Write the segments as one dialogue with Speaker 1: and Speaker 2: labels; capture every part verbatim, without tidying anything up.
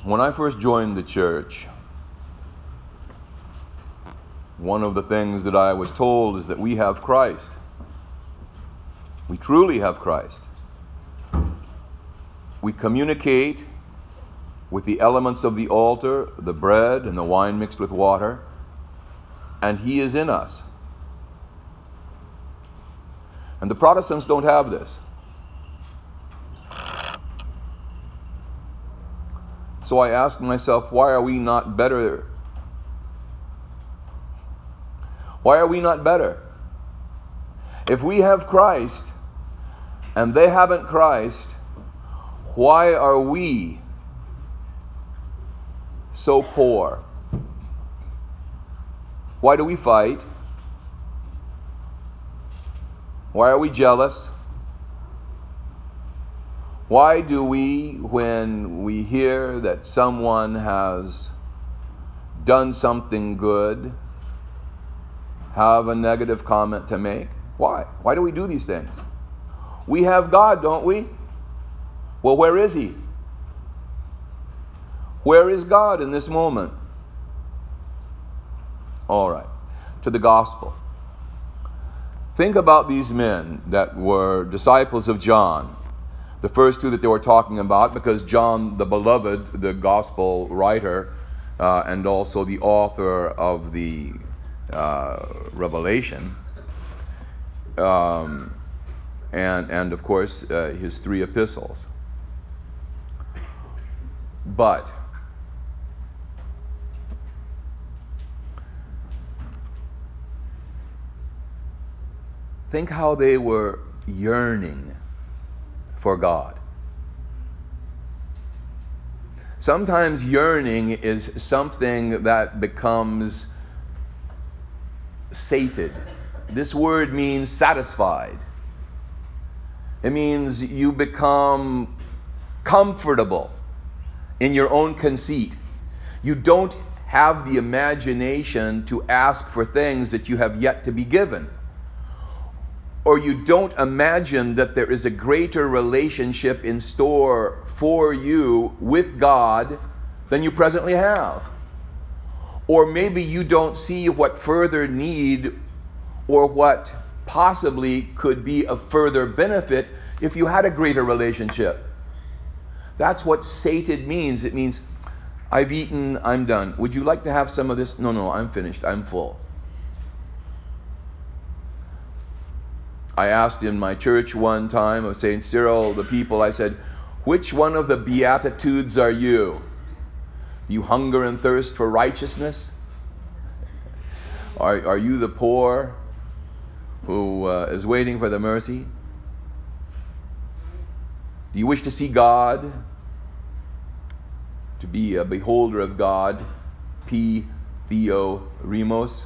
Speaker 1: When I first joined the church, one of the things that I was told is that we have Christ. We truly have Christ. We communicate with the elements of the altar, the bread and the wine mixed with water, and He is in us. And the Protestants don't have this. So I asked myself, why are we not better? Why are we not better? If we have Christ and they haven't Christ, why are we so poor? Why do we fight? Why are we jealous? Why do we, when we hear that someone has done something good, have a negative comment to make? Why? Why do we do these things? We have God, don't we? Well, where is He? Where is God in this moment? All right, to the gospel. Think about these men that were disciples of John. The first two that they were talking about, because John, the beloved, the gospel writer, uh, and also the author of the uh, Revelation, um, and, and of course uh, his three epistles. But think how they were yearning for God. Sometimes yearning is something that becomes sated. This word means satisfied. It means you become comfortable in your own conceit. You don't have the imagination to ask for things that you have yet to be given. Or you don't imagine that there is a greater relationship in store for you with God than you presently have. Or maybe you don't see what further need or what possibly could be of further benefit if you had a greater relationship. That's what sated means. It means, I've eaten, I'm done. Would you like to have some of this? No, no, I'm finished, I'm full. I asked in my church one time of Saint Cyril, the people, I said, which one of the Beatitudes are you? You hunger and thirst for righteousness? Are, are you the poor who uh, is waiting for the mercy? Do you wish to see God? To be a beholder of God? P, Theo, Remos.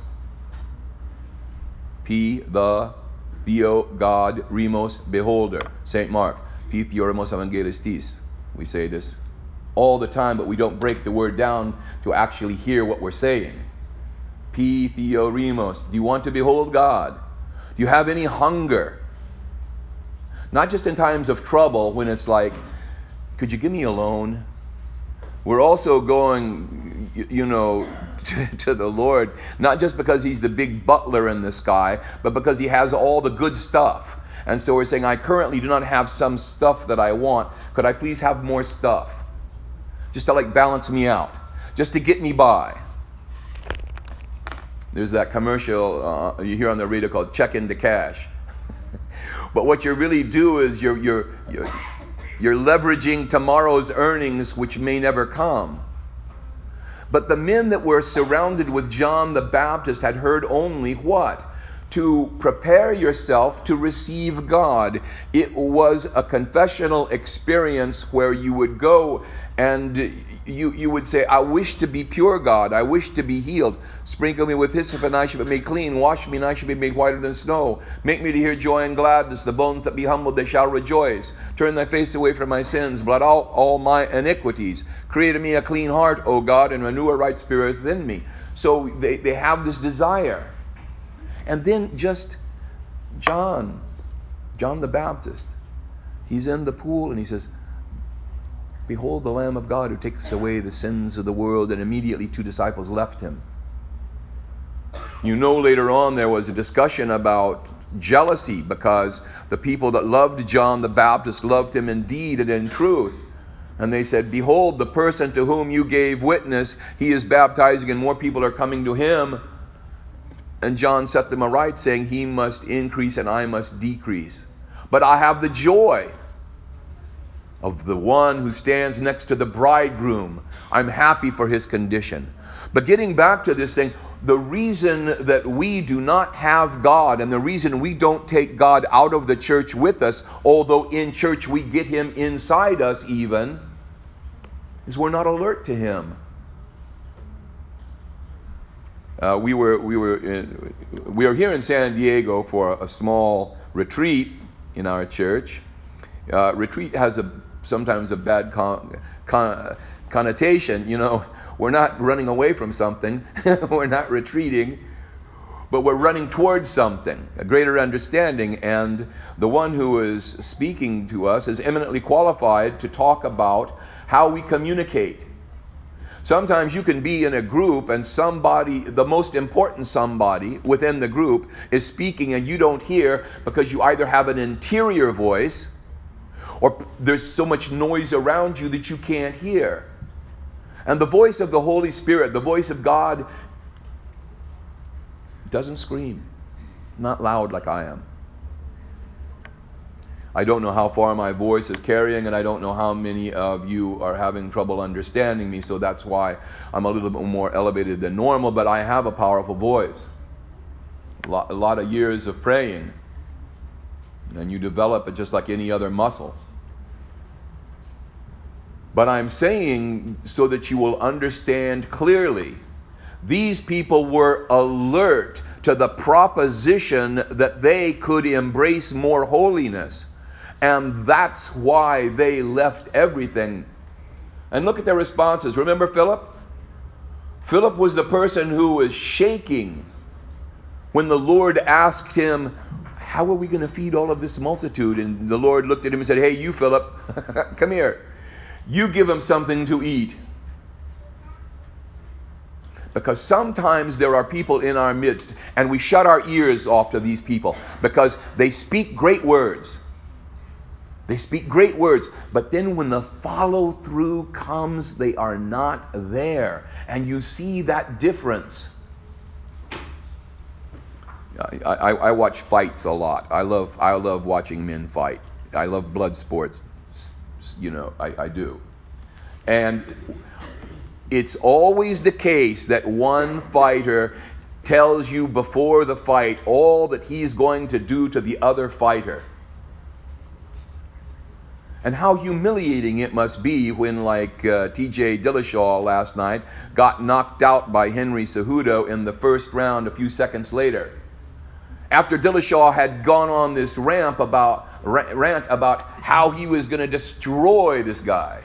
Speaker 1: P, the, Theo, God, Remos, beholder. Saint Mark. P, Theo, Remos, evangelistis. We say this all the time, but we don't break the word down to actually hear what we're saying. P, Theo, Remos. Do you want to behold God? Do you have any hunger? Not just in times of trouble when it's like, could you give me a loan? We're also going, you know, to, to the Lord, not just because He's the big butler in the sky, but because He has all the good stuff. And so we're saying, I currently do not have some stuff that I want. Could I please have more stuff? Just to like balance me out. Just to get me by. There's that commercial uh, you hear on the radio called check into cash. But what you really do is you're, you're, you're, you're leveraging tomorrow's earnings, which may never come. But the men that were surrounded with John the Baptist had heard only what? To prepare yourself to receive God. It was a confessional experience where you would go and you, you would say, I wish to be pure, God. I wish to be healed. Sprinkle me with hyssop and I shall be made clean. Wash me and I shall be made whiter than snow. Make me to hear joy and gladness. The bones that be humbled, they shall rejoice. Turn thy face away from my sins. Blot out all my iniquities. Create in me a clean heart, O God, and renew a right spirit within me. So they, they have this desire. And then just John, John the Baptist, he's in the pool and he says, Behold the Lamb of God who takes away the sins of the world. And immediately two disciples left him. You know, later on there was a discussion about jealousy, because the people that loved John the Baptist loved him in deed and in truth. And they said, behold, the person to whom you gave witness, he is baptizing and more people are coming to him. And John set them aright, saying, he must increase and I must decrease. But I have the joy of the one who stands next to the bridegroom. I'm happy for his condition. But getting back to this thing, the reason that we do not have God, and the reason we don't take God out of the church with us, although in church we get him inside us even, is we're not alert to him. Uh, we were we were in, we are here in San Diego for a small retreat in our church. Uh, retreat has a sometimes a bad con, con, connotation. You know, we're not running away from something. We're not retreating, but we're running towards something, a greater understanding. And the one who is speaking to us is eminently qualified to talk about how we communicate. Sometimes you can be in a group and somebody, the most important somebody within the group, is speaking and you don't hear because you either have an interior voice or there's so much noise around you that you can't hear. And the voice of the Holy Spirit, the voice of God, doesn't scream, not loud like I am. I don't know how far my voice is carrying, and I don't know how many of you are having trouble understanding me, so that's why I'm a little bit more elevated than normal, but I have a powerful voice. A lot, a lot of years of praying, and you develop it just like any other muscle. But I'm saying so that you will understand clearly, these people were alert to the proposition that they could embrace more holiness. And that's why they left everything. And look at their responses. Remember Philip? Philip was the person who was shaking when the Lord asked him, how are we going to feed all of this multitude? And the Lord looked at him and said, hey, you Philip, come here. You give them something to eat. Because sometimes there are people in our midst, and we shut our ears off to these people because they speak great words. They speak great words, but then when the follow-through comes, they are not there. And you see that difference. I, I, I watch fights a lot. I love I love watching men fight. I love blood sports. You know, I, I do. And it's always the case that one fighter tells you before the fight all that he's going to do to the other fighter. And how humiliating it must be when, like uh, T J Dillashaw last night, got knocked out by Henry Cejudo in the first round a few seconds later. After Dillashaw had gone on this ramp about, rant about how he was going to destroy this guy.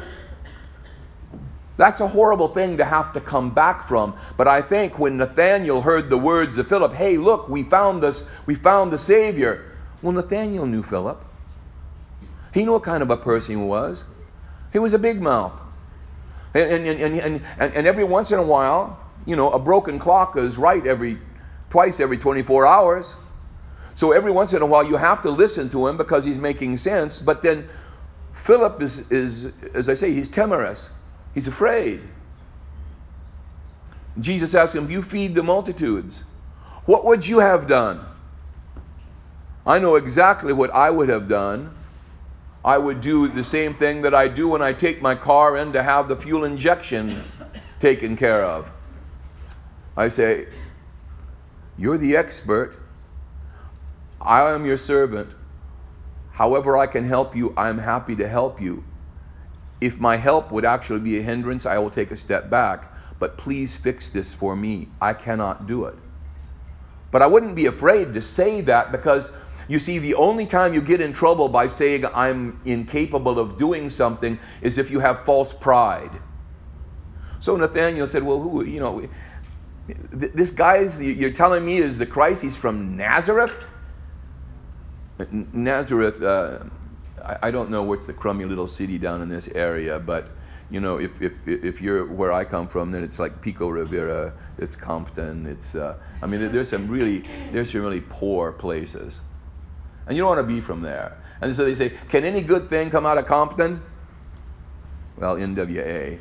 Speaker 1: That's a horrible thing to have to come back from. But I think when Nathanael heard the words of Philip, hey, look, we found this, we found the Savior. Well, Nathanael knew Philip. He knew what kind of a person he was. He was a big mouth. And, and, and, and, and, and every once in a while, you know, a broken clock is right every twice every twenty-four hours. So every once in a while you have to listen to him because he's making sense. But then Philip is, is as I say, he's timorous. He's afraid. Jesus asked him, you feed the multitudes. What would you have done? I know exactly what I would have done. I would do the same thing that I do when I take my car in to have the fuel injection taken care of. I say, you're the expert. I am your servant. However I can help you, I'm happy to help you. If my help would actually be a hindrance, I will take a step back. But please fix this for me. I cannot do it. But I wouldn't be afraid to say that because, you see, the only time you get in trouble by saying I'm incapable of doing something is if you have false pride. So Nathanael said, well, who, you know, this guy is, you're telling me is the Christ? He's from Nazareth? Nazareth, uh, I, I don't know what's the crummy little city down in this area, but you know, if if if you're where I come from, then it's like Pico Rivera, it's Compton, it's uh, I mean, there's some really there's some really poor places, and you don't want to be from there. And so they say, can any good thing come out of Compton? Well, N W A.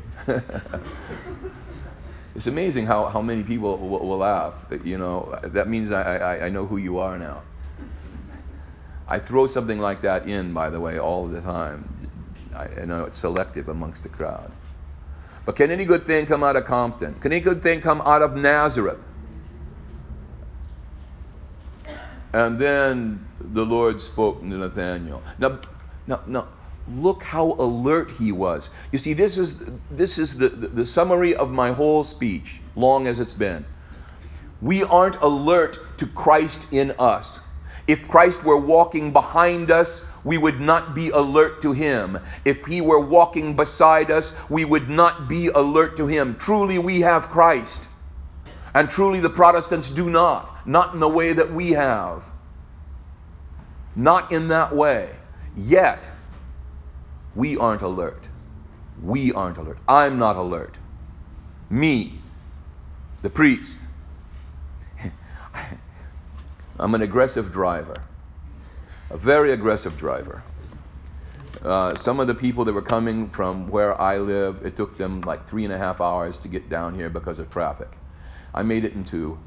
Speaker 1: It's amazing how, how many people will, will laugh. You know, that means I, I I know who you are now. I throw something like that in, by the way, all the time. I, I know it's selective amongst the crowd. But can any good thing come out of Compton? Can any good thing come out of Nazareth? And then the Lord spoke to Nathanael. Now, now, now, look how alert he was. You see, this is this is the, the, the summary of my whole speech, long as it's been. We aren't alert to Christ in us. If Christ were walking behind us, we would not be alert to him. If he were walking beside us, we would not be alert to him. Truly we have Christ. And truly the Protestants do not. Not in the way that we have. Not in that way. Yet, we aren't alert. We aren't alert. I'm not alert. Me, the priest. I'm an aggressive driver. A very aggressive driver. Uh, some of the people that were coming from where I live, it took them like three and a half hours to get down here because of traffic. I made it in two.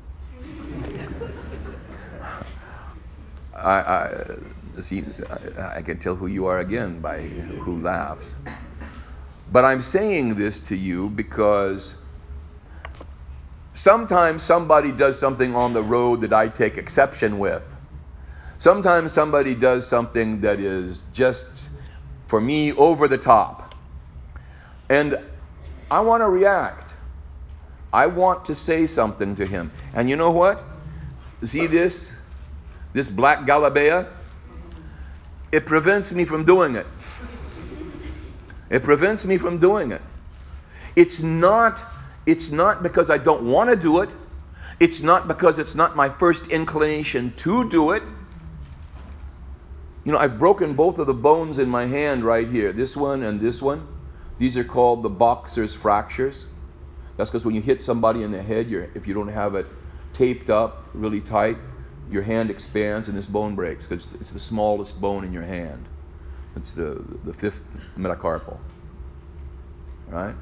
Speaker 1: I, I see. I, I can tell who you are again by who laughs. But I'm saying this to you because sometimes somebody does something on the road that I take exception with. Sometimes somebody does something that is just, for me, over the top. And I want to react. I want to say something to him. And you know what? See this? This black Galabea? It prevents me from doing it. It prevents me from doing it. It's not, it's not because I don't want to do it. It's not because it's not my first inclination to do it. You know, I've broken both of the bones in my hand right here. This one and this one. These are called the boxer's fractures. That's because when you hit somebody in the head, you're, if you don't have it taped up really tight, your hand expands and this bone breaks because it's the smallest bone in your hand. It's the, the fifth metacarpal. Right?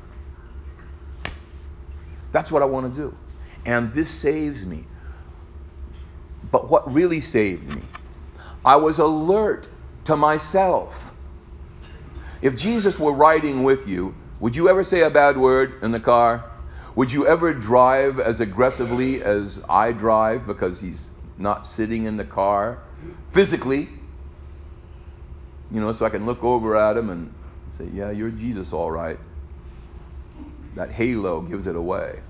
Speaker 1: That's what I want to do. And this saves me. But what really saved me? I was alert to myself. If Jesus were riding with you, would you ever say a bad word in the car? Would you ever drive as aggressively as I drive because he's not sitting in the car physically? You know, so I can look over at him and say, yeah, you're Jesus all right. That halo gives it away.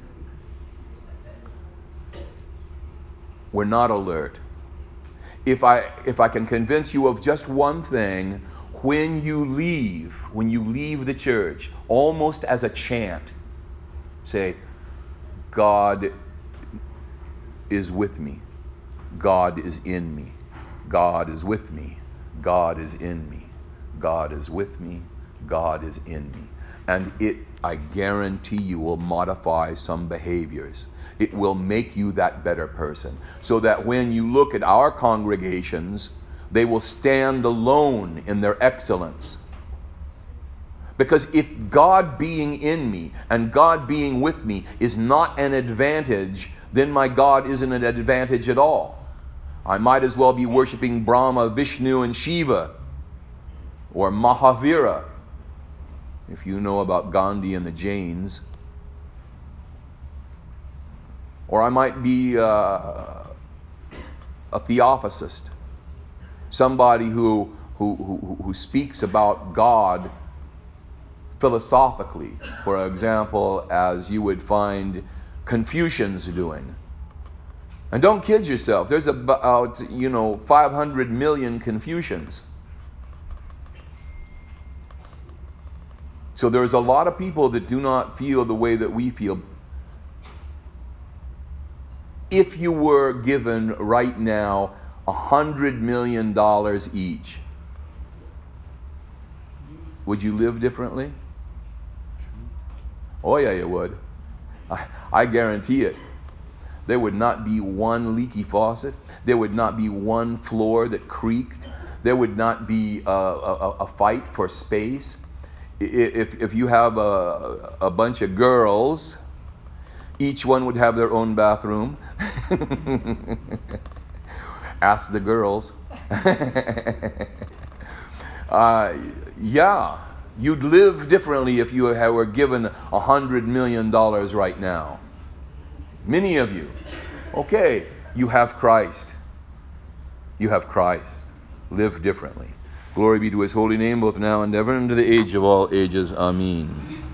Speaker 1: We're not alert. If I if I can convince you of just one thing, when you leave, when you leave the church, almost as a chant, say, God is with me. God is in me. God is with me. God is in me. God is with me. God is in me. And it, I guarantee you, will modify some behaviors. It will make you that better person. So that when you look at our congregations, they will stand alone in their excellence. Because if God being in me and God being with me is not an advantage, then my God isn't an advantage at all. I might as well be worshiping Brahma, Vishnu, and Shiva, or Mahavira, if you know about Gandhi and the Jains. Or I might be uh, a theosophist, somebody who, who, who, who speaks about God philosophically, for example, as you would find Confucians doing. And don't kid yourself, there's about, you know, five hundred million Confucians. So there's a lot of people that do not feel the way that we feel. If you were given right now a hundred million dollars each, would you live differently? Oh yeah, you would. I, I guarantee it. There would not be one leaky faucet. There would not be one floor that creaked. There would not be a, a, a fight for space. If, if you have a, a bunch of girls, each one would have their own bathroom. Ask the girls. uh, yeah, you'd live differently if you were given a hundred million dollars right now. Many of you. Okay, you have Christ. You have Christ. Live differently. Glory be to his holy name, both now and ever, and to the age of all ages. Amen.